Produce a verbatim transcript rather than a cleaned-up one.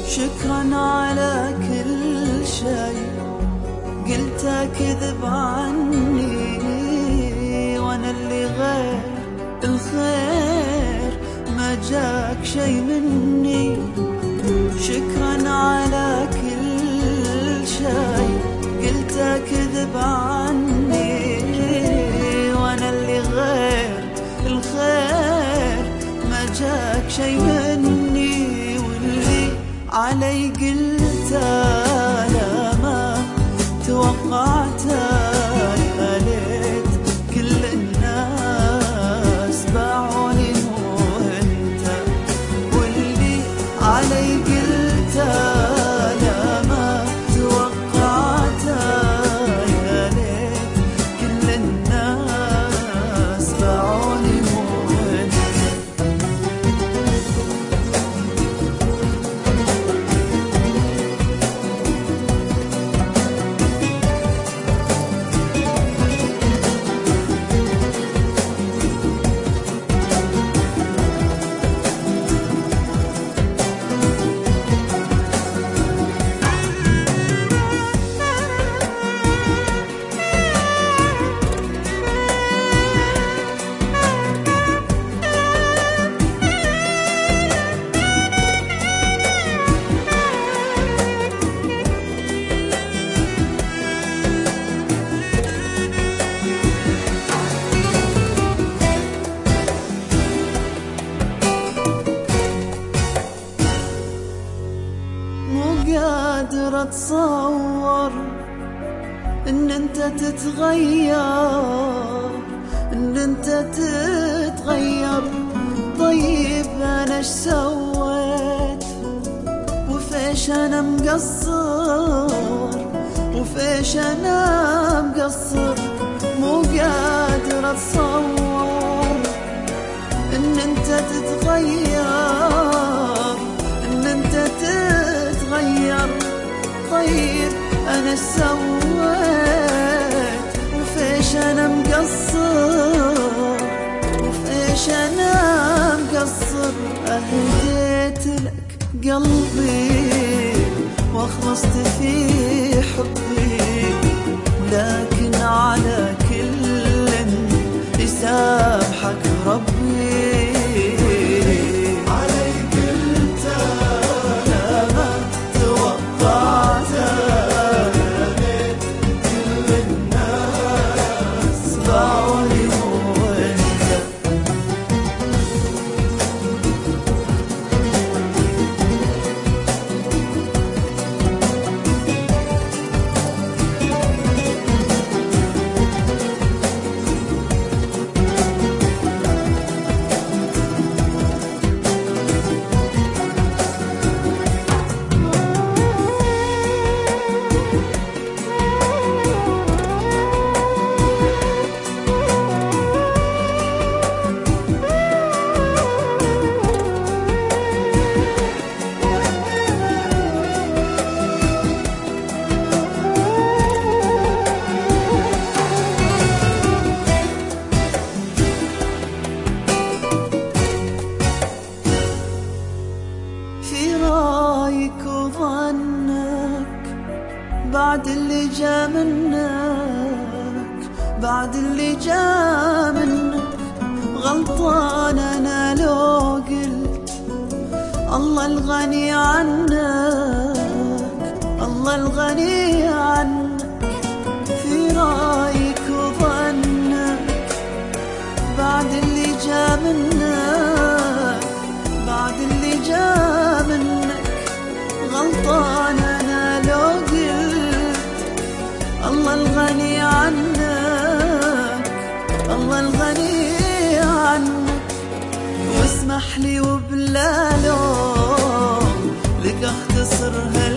شكرا على كل شيء قلته كذب عني، وانا اللي غير الخير ما جاك شي مني. شكرا على كل شي قلته كذب عني، وانا اللي غير الخير ما جاك شي مني. واللي علي قلته لا ما توقعته، يا ليت كل الناس باعوني مو انت. واللي علي قلته لا ما توقعته، يا ليت كل الناس باعوني مو انت. قادر اتصور ان انت تتغير، ان انت تتغير. طيب انا ايش سويت وفيش انا مقصر، وفيش انا مقصر. مو قادر اتصور ان انت تتغير، ان انت تتغير. طيب انا سويت وفيش انا مقصر، وفيش انا مقصر. اهديت لك قلبي واخلصت في حبي، ولكن على كل يسامحك ربي. بعد اللي جا منك، بعد اللي جا منك غلطان انا لو قلت الله الغني عنك، الله الغني عنك. في رايك وظنك بعد اللي جا منك، بعد اللي جا منك غلطان انا لو قلت الله الغني عنك، الله الغني عنك. واسمح لي وبلا لوم لك اختصرها